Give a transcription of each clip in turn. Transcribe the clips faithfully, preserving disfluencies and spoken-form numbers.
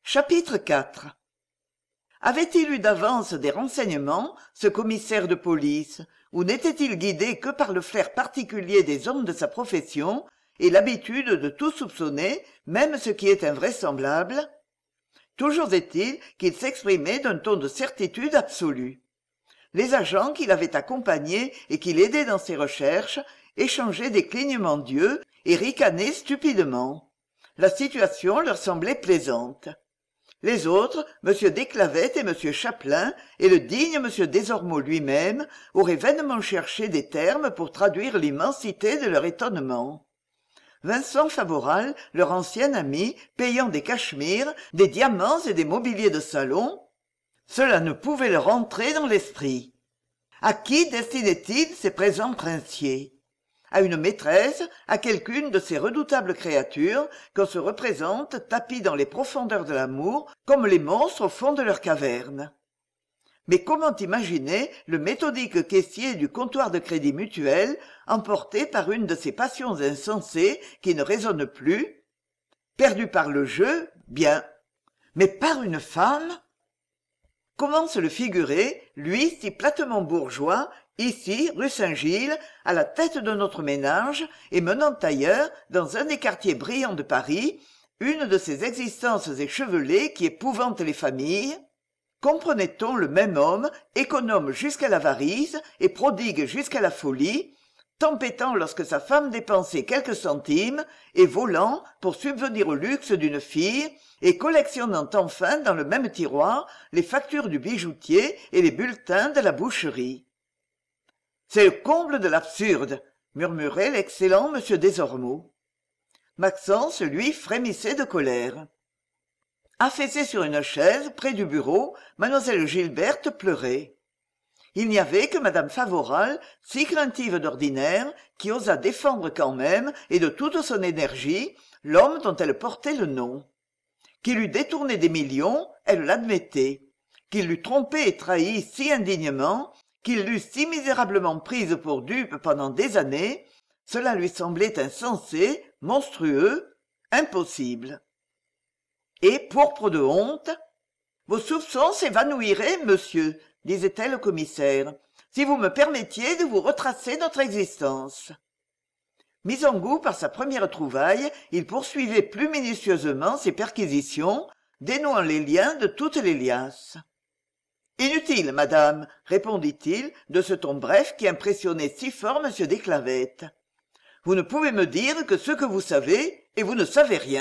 Chapitre quatre. Avait-il eu d'avance des renseignements, ce commissaire de police, ou n'était-il guidé que par le flair particulier des hommes de sa profession et l'habitude de tout soupçonner, même ce qui est invraisemblable? Toujours est-il qu'il s'exprimait d'un ton de certitude absolue. Les agents qui l'avaient accompagné et qui l'aidaient dans ses recherches échangeaient des clignements d'yeux et ricanaient stupidement. La situation leur semblait plaisante. Les autres, M. Desclavette et M. Chapelain, et le digne M. Desormeaux lui-même, auraient vainement cherché des termes pour traduire l'immensité de leur étonnement. Vincent Favoral, leur ancien ami, payant des cachemires, des diamants et des mobiliers de salon, cela ne pouvait leur entrer dans l'esprit. À qui destinait-il ces présents princiers? À une maîtresse, à quelqu'une de ces redoutables créatures qu'on se représente tapies dans les profondeurs de l'amour comme les monstres au fond de leur caverne. Mais comment imaginer le méthodique caissier du comptoir de crédit mutuel emporté par une de ces passions insensées qui ne raisonnent plus? Perdu par le jeu, bien. Mais par une femme? Comment se le figurer, lui si platement bourgeois, ici, rue Saint-Gilles, à la tête de notre ménage, et menant ailleurs, dans un des quartiers brillants de Paris, une de ces existences échevelées qui épouvantent les familles? Comprenait-on le même homme, économe jusqu'à l'avarice et prodigue jusqu'à la folie, tempêtant lorsque sa femme dépensait quelques centimes, et volant pour subvenir au luxe d'une fille, et collectionnant enfin dans le même tiroir les factures du bijoutier et les bulletins de la boucherie. C'est le comble de l'absurde, murmurait l'excellent M. Desormeaux. Maxence, lui, frémissait de colère. Affaissée sur une chaise, près du bureau, mademoiselle Gilberte pleurait. Il n'y avait que madame Favoral, si craintive d'ordinaire, qui osa défendre quand même, et de toute son énergie, l'homme dont elle portait le nom. Qu'il eût détourné des millions, elle l'admettait. Qu'il l'eût trompée et trahi si indignement, qu'il l'eût si misérablement prise pour dupe pendant des années, cela lui semblait insensé, monstrueux, impossible. Et, pourpre de honte, « Vos soupçons s'évanouiraient, monsieur, » disait-elle au commissaire, « si vous me permettiez de vous retracer notre existence. » Mis en goût par sa première trouvaille, il poursuivait plus minutieusement ses perquisitions, dénouant les liens de toutes les liasses. « Inutile, madame, » répondit-il, de ce ton bref qui impressionnait si fort M. Desclavette. « Vous ne pouvez me dire que ce que vous savez, et vous ne savez rien. »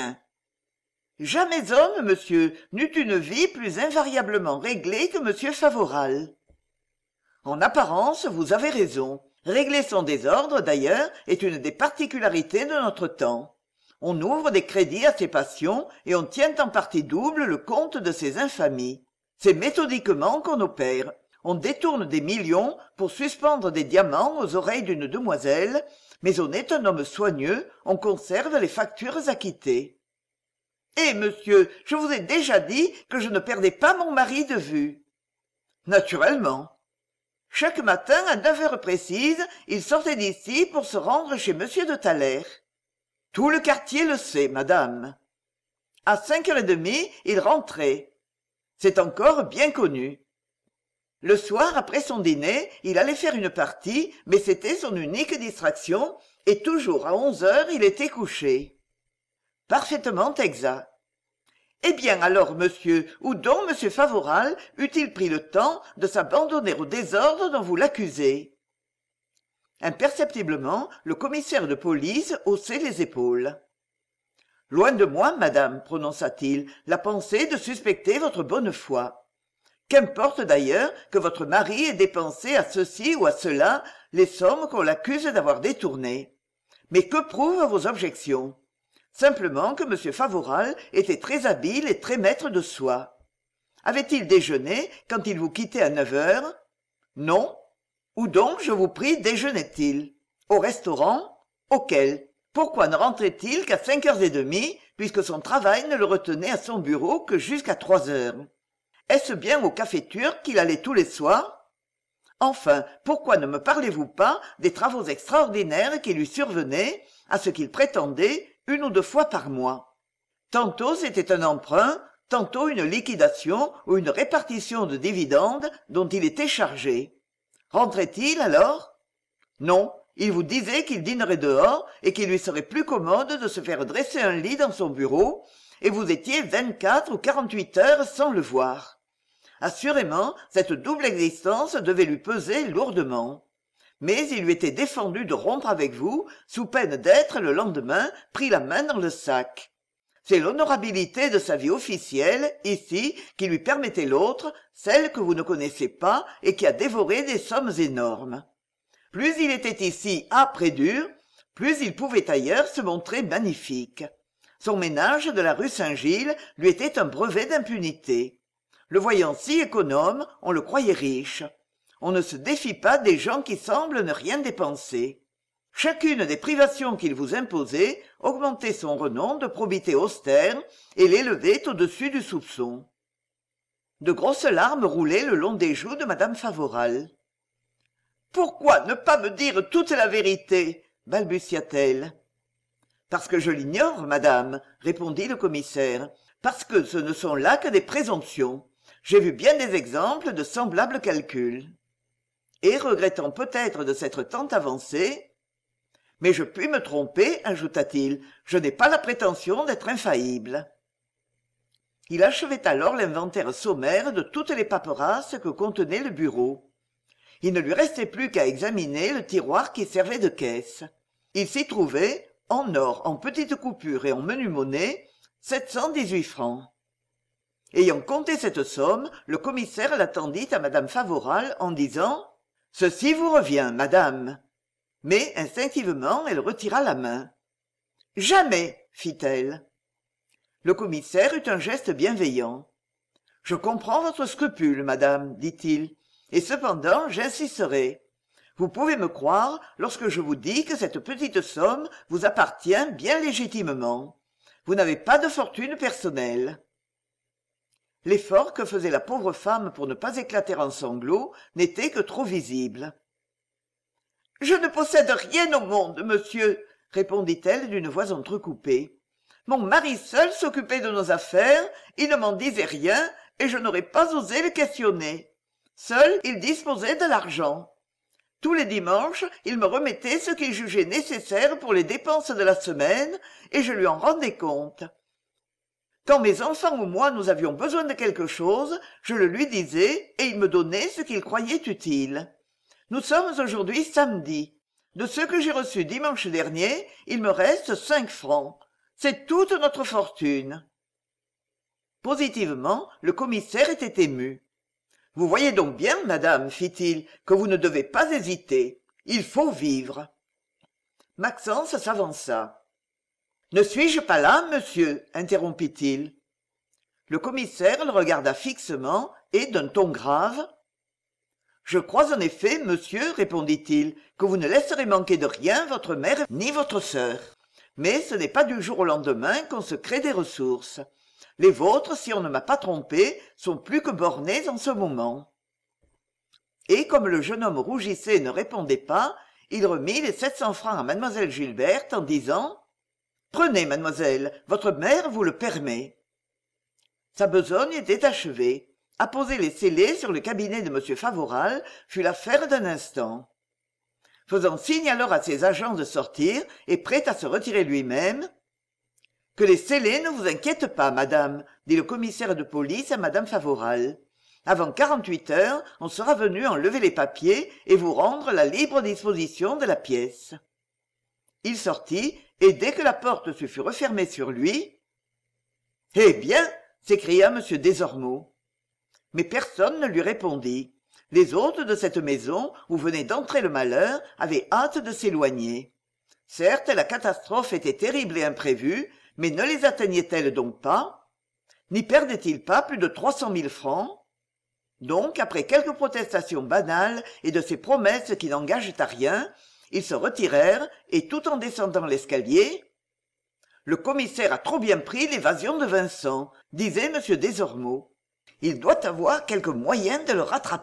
Jamais homme, monsieur, n'eut une vie plus invariablement réglée que M. Favoral. En apparence, vous avez raison. Régler son désordre, d'ailleurs, est une des particularités de notre temps. On ouvre des crédits à ses passions et on tient en partie double le compte de ses infamies. C'est méthodiquement qu'on opère. On détourne des millions pour suspendre des diamants aux oreilles d'une demoiselle, mais on est un homme soigneux, on conserve les factures acquittées. Eh, monsieur, je vous ai déjà dit que je ne perdais pas mon mari de vue. Naturellement. Chaque matin, à neuf heures précises, il sortait d'ici pour se rendre chez monsieur de Thaler. Tout le quartier le sait, madame. À cinq heures et demie, il rentrait. C'est encore bien connu. Le soir, après son dîner, il allait faire une partie, mais c'était son unique distraction, et toujours à onze heures, il était couché. Parfaitement exact. Eh bien alors, monsieur, où donc M. Favoral eût-il pris le temps de s'abandonner au désordre dont vous l'accusez? Imperceptiblement, le commissaire de police haussait les épaules. Loin de moi, madame, prononça-t-il, la pensée de suspecter votre bonne foi. Qu'importe d'ailleurs que votre mari ait dépensé à ceci ou à cela les sommes qu'on l'accuse d'avoir détournées. Mais que prouvent vos objections? Simplement que M. Favoral était très habile et très maître de soi. Avait-il déjeuné quand il vous quittait à neuf heures? Non. Où donc, je vous prie, déjeunait-il? Au restaurant? Auquel? Pourquoi ne rentrait-il qu'à cinq heures et demie, puisque son travail ne le retenait à son bureau que jusqu'à trois heures? Est-ce bien au café turc qu'il allait tous les soirs? Enfin, pourquoi ne me parlez-vous pas des travaux extraordinaires qui lui survenaient, à ce qu'il prétendait, une ou deux fois par mois? Tantôt c'était un emprunt, tantôt une liquidation ou une répartition de dividendes dont il était chargé. Rentrait-il alors? Non, il vous disait qu'il dînerait dehors et qu'il lui serait plus commode de se faire dresser un lit dans son bureau, et vous étiez vingt-quatre ou quarante-huit heures sans le voir. Assurément, cette double existence devait lui peser lourdement. Mais il lui était défendu de rompre avec vous, sous peine d'être, le lendemain, pris la main dans le sac. C'est l'honorabilité de sa vie officielle, ici, qui lui permettait l'autre, celle que vous ne connaissez pas et qui a dévoré des sommes énormes. Plus il était ici âpre et dur, plus il pouvait ailleurs se montrer magnifique. Son ménage de la rue Saint-Gilles lui était un brevet d'impunité. Le voyant si économe, on le croyait riche. On ne se défie pas des gens qui semblent ne rien dépenser. Chacune des privations qu'il vous imposait augmentait son renom de probité austère et l'élevait au-dessus du soupçon. De grosses larmes roulaient le long des joues de madame Favoral. « Pourquoi ne pas me dire toute la vérité ?» balbutia-t-elle. « Parce que je l'ignore, madame, » répondit le commissaire, « parce que ce ne sont là que des présomptions. J'ai vu bien des exemples de semblables calculs. » Et regrettant peut-être de s'être tant avancé, « Mais je puis me tromper, ajouta-t-il, je n'ai pas la prétention d'être infaillible. » Il achevait alors l'inventaire sommaire de toutes les paperasses que contenait le bureau. Il ne lui restait plus qu'à examiner le tiroir qui servait de caisse. Il s'y trouvait, en or, en petites coupures et en menu monnaie, sept cent dix-huit francs. Ayant compté cette somme, le commissaire l'attendit à madame Favoral en disant « Ceci vous revient, madame. » Mais, instinctivement, elle retira la main. « Jamais !» fit-elle. Le commissaire eut un geste bienveillant. « Je comprends votre scrupule, madame, dit-il, et cependant j'insisterai. Vous pouvez me croire lorsque je vous dis que cette petite somme vous appartient bien légitimement. Vous n'avez pas de fortune personnelle. » L'effort que faisait la pauvre femme pour ne pas éclater en sanglots n'était que trop visible. « Je ne possède rien au monde, monsieur, » répondit-elle d'une voix entrecoupée. « Mon mari seul s'occupait de nos affaires, il ne m'en disait rien, et je n'aurais pas osé le questionner. Seul, il disposait de l'argent. Tous les dimanches, il me remettait ce qu'il jugeait nécessaire pour les dépenses de la semaine, et je lui en rendais compte. Quand mes enfants ou moi nous avions besoin de quelque chose, je le lui disais, et il me donnait ce qu'il croyait utile. Nous sommes aujourd'hui samedi. De ce que j'ai reçu dimanche dernier, il me reste cinq francs. C'est toute notre fortune. » Positivement, le commissaire était ému. « Vous voyez donc bien, madame, fit-il, que vous ne devez pas hésiter. Il faut vivre. » Maxence s'avança. « Ne suis-je pas là, monsieur ?» interrompit-il. Le commissaire le regarda fixement et, d'un ton grave, « Je crois en effet, monsieur, répondit-il, que vous ne laisserez manquer de rien votre mère ni votre sœur. Mais ce n'est pas du jour au lendemain qu'on se crée des ressources. Les vôtres, si on ne m'a pas trompé, sont plus que bornées en ce moment. » Et comme le jeune homme rougissait et ne répondait pas, il remit les sept cents francs à mademoiselle Gilberte en disant « Prenez, mademoiselle, votre mère vous le permet. » Sa besogne était achevée. Apposer les scellés sur le cabinet de M. Favoral fut l'affaire d'un instant. Faisant signe alors à ses agents de sortir et prêt à se retirer lui-même, « Que les scellés ne vous inquiètent pas, madame, » dit le commissaire de police à madame Favoral. « Avant quarante-huit heures, on sera venu enlever les papiers et vous rendre la libre disposition de la pièce. » Il sortit, et dès que la porte se fut refermée sur lui, « Eh bien !» s'écria M. Desormeaux. Mais personne ne lui répondit. Les hôtes de cette maison, où venait d'entrer le malheur, avaient hâte de s'éloigner. Certes, la catastrophe était terrible et imprévue, mais ne les atteignait-elle donc pas? N'y perdait-il pas plus de trois cent mille francs? Donc, après quelques protestations banales et de ces promesses qui n'engagent à rien, ils se retirèrent et, tout en descendant l'escalier, « Le commissaire a trop bien pris l'évasion de Vincent, disait M. Desormeaux. Il doit avoir quelque moyen de le rattraper. »